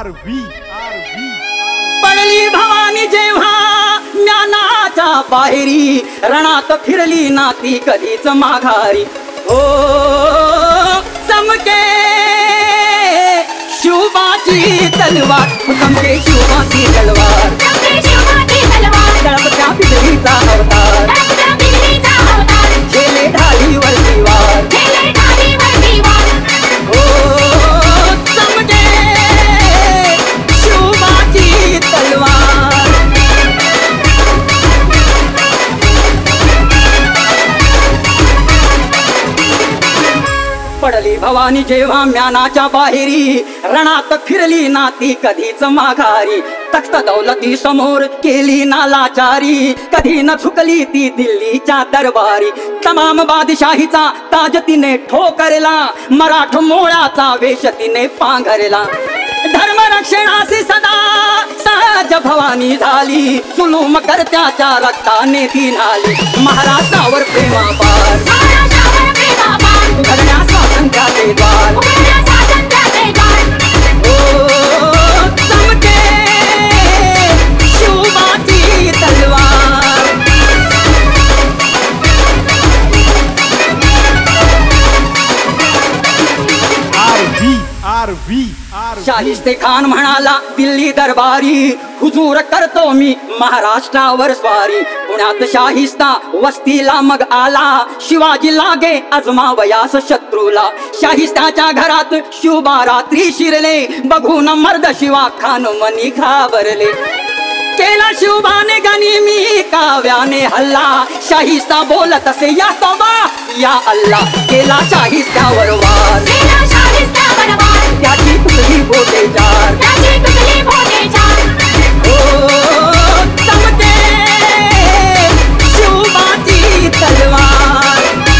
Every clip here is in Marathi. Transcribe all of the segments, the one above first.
पडली भवानी जेव्हा ज्ञानाच्या बाहेरी, रणात फिरली ना ती कधीच माघारी. हो चमके शिवबाची तलवार, चमके शिवबाची तलवार, तळपत्या बिजलीचा अवतार, झेले ढालीवर दिवार. हो चमके शिवबाची तलवार. पडली भवानी जेव्हा ज्ञानाच्या बाहेरी, रणात फिरली ना ती कधीच माघारी. तख्त दौलती समोर केली ना लाचारी, कधी न झुकली ती दिल्लीच्या दरबारी. तमाम बादशाहीचा ताज तिने ठोकरला, मराठ मोळाचा वेश तिने पांघरला. धर्मरक्षणासी सदा सहज भवानी झाली, जुलूम करत्याच्या रक्ताने ती न्हाली. महाराष्ट्रावर प्रेमापार, उघडण्या स्वातंत्र्याचे द्वार. ओ चमके शिवबाची तलवार. शाहिस्ते खान म्हणाला दिल्ली दरबारी, हुजूर करतो मी महाराष्ट्रावर स्वारी. पुण्यात शाहिस्ता वस्तीला मग आला, शिवाजी लागे अजमावयास शत्रूला. शाहिस्ताच्या घरात शिवबा रात्री शिरले, बघून मर्द शिवा खान मनी घाबरले. केला शिवबाने गनिमी काव्याने हल्ला, शाहिस्ता बोलत असे या तोबा या अल्लाह. केला शाहिस्त्यावर वार, त्याची तुकली बोटे जार. ओ चमके शिवबाची तलवार.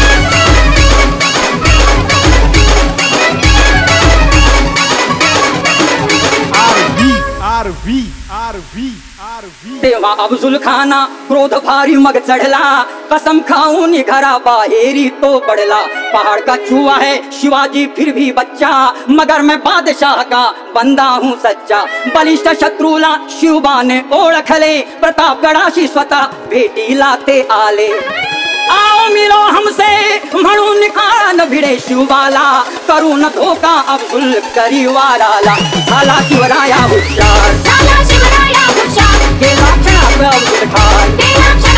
तेव्हा अफजुल खाना क्रोध भारी मग चढ़ला, कसम खाऊन घरा बाहेरी तो पड़ला. पहाड़ का चूहा है शिवाजी फिर भी बच्चा, मगर मैं बादशाह का बंदा हूँ सच्चा. बलिष्ठ शत्रूला शिवबा ने ओळखले, प्रतापगडाशी स्वतः भेटीला ते आले. आओ मिलो हमसे म्हणून खान भिडे शिवबाला, करून धोका अफजुल करीवाराला. झाला शिवराया हुशार, केला क्षणात अफजुल खान.